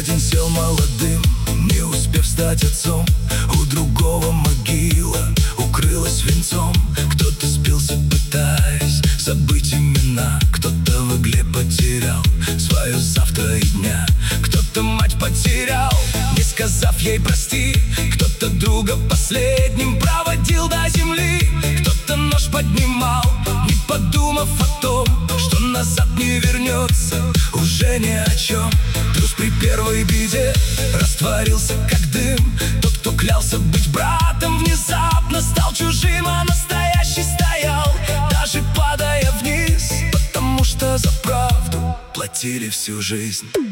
один сел молодым, не успев стать отцом. У другого могила укрылась венцом. Кто-то спился, пытаясь забыть имена. Кто-то в игле потерял свое завтра и дня. Кто-то мать потерял, не сказав ей прости. Кто-то друга последним проводил до земли. Кто-то нож поднимал, не подумав о том, что назад не вернется уже ни о чем. Трус при первой беде растворился как дым. Тот, кто клялся быть братом, внезапно стал чужим. А настоящий стоял, даже падая вниз, потому что за правду платили всю жизнь.